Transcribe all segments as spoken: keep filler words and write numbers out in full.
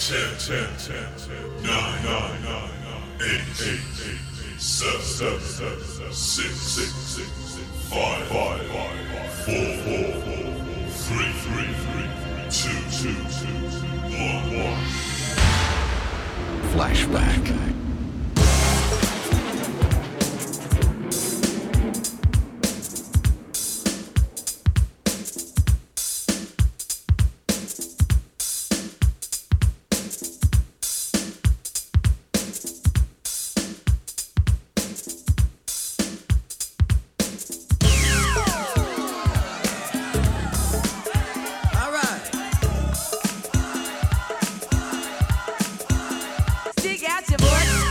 ten, ten, ten, ten, nine, nine, nine, eight, eight, eight, seven, seven, seven, six, six, six, five, five, five, four, four, four, three, three, three, two, two, two, one, one. Flashback. Stick out your voice.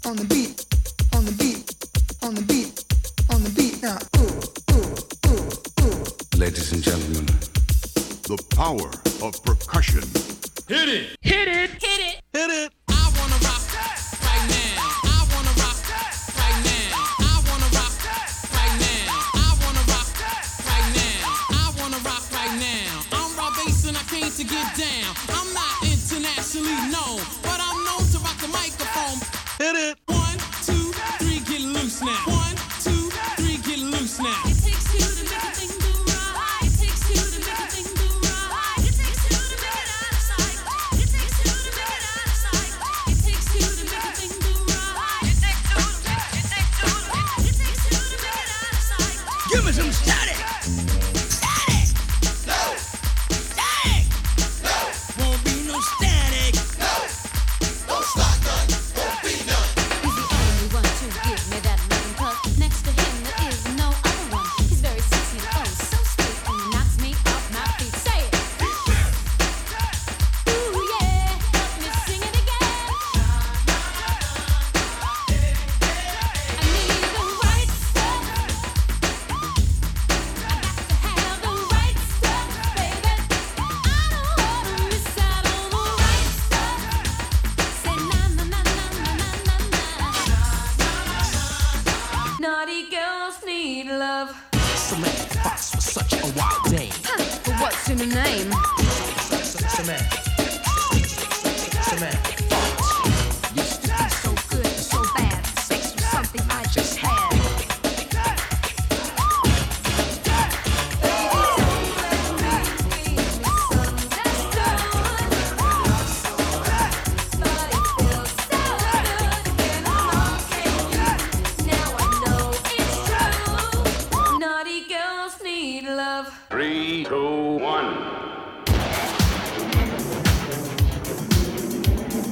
on the beat, on the beat, on the beat, on the beat now. Ooh, ooh, ooh, ooh. Ladies and gentlemen, the power of percussion. Hit it! Hit it! Hit it! Hit it! I wanna rock right now. I wanna rock right now. I wanna rock right now. I wanna rock right now. I wanna rock right now. I'm Rob Bass and I came to get down. I'm not internationally known, but I'm known to rock the microphone. Hit it! One, two, three, get loose now. One, two, three, get loose now. It takes two to make a thing do right. It takes two to make a thing do right. It takes two to make it out of sight. It takes two to make it out of sight. It takes two to make a thing do right. It takes two. It takes two. It takes two to make it out of sight. Give me some static! Static! No! Static! No! Won't be no static. No! No start none, won't be none. He's the only one to give me that loving touch. Next to him there is no other one. He's very sexy and oh so sweet, and he knocks me off my feet. Say it. Ooh yeah, help me sing it again. I need the right stuff. I got to have the right stuff, baby. I don't wanna miss out on the right stuff. Say na na na na na na na. Naughty girls need love. Samantha Fox was such a wild dame. Huh, but what's in her name? Samantha. Samantha Fox. Used to be so good and so bad. Sex was something I just had. Naughty girls need love. three, two, one.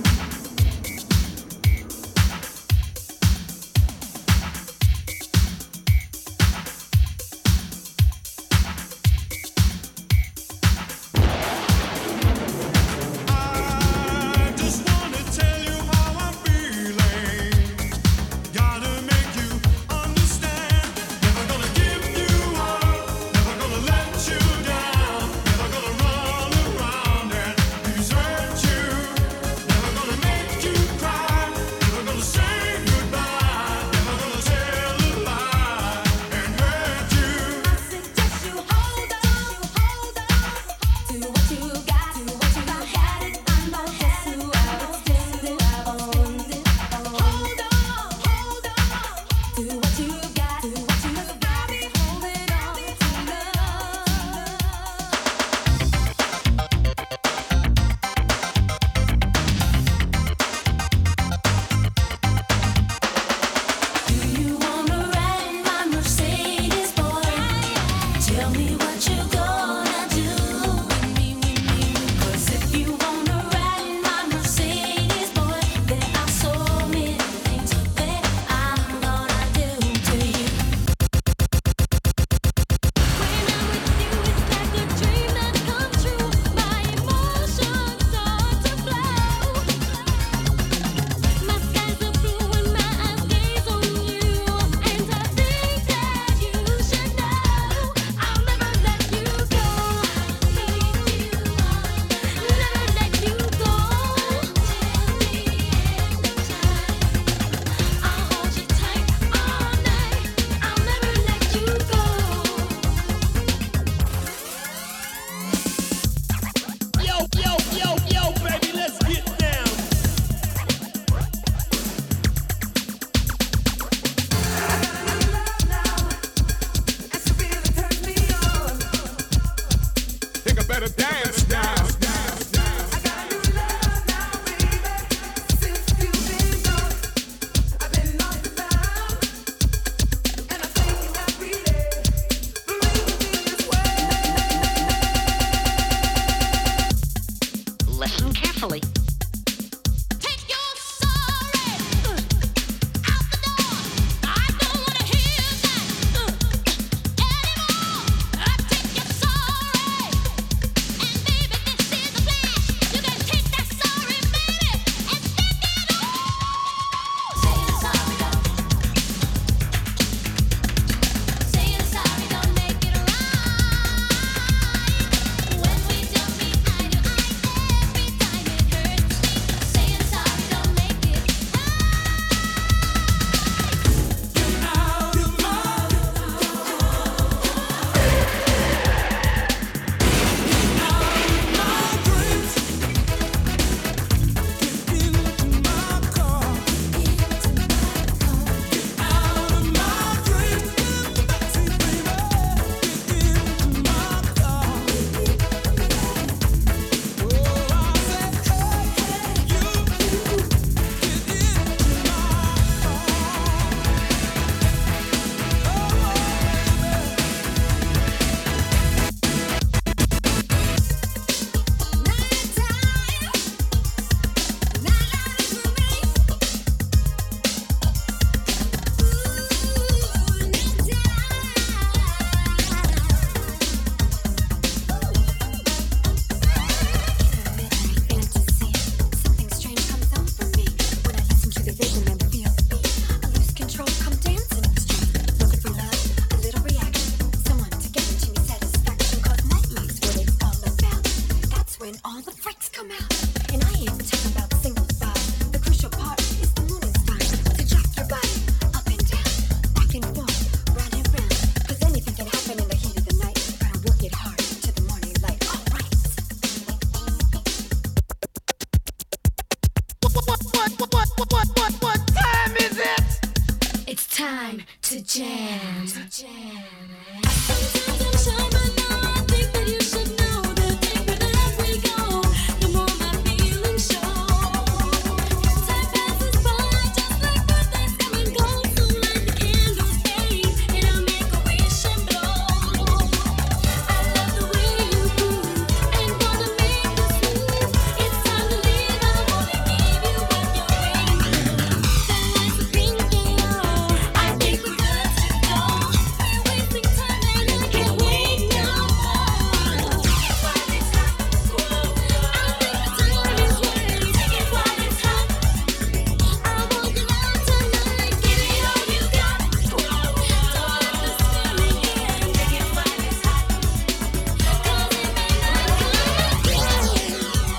to jam. To jam. Sometimes I'm shy, but now I think that you should know that deeper that we go, the more my feelings show. Time passes by just like birthdays come and go, so light the candles, babe, and I'll make a wish and blow. I love the way you move, ain't gonna make this move. It's time to leave, I wanna give you what you're waiting for. The lights are blinking low, I think we're good to go. We're wasting time and I can't wait no more. While it's hot, whoa, I think the time is right. Take it while it's hot. I want you out tonight, give it all you got. Whoa, don't let this feeling end. Take it while it's hot, 'cause it may not come again.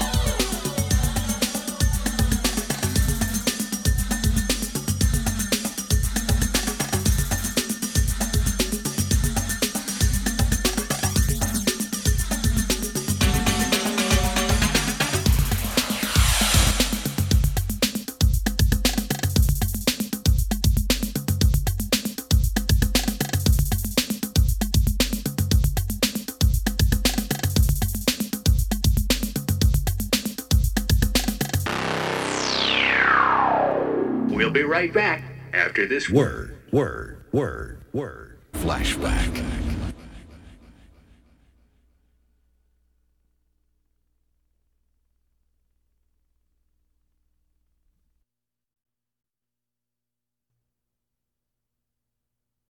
We'll be right back after this word, word, word, word. Flashback.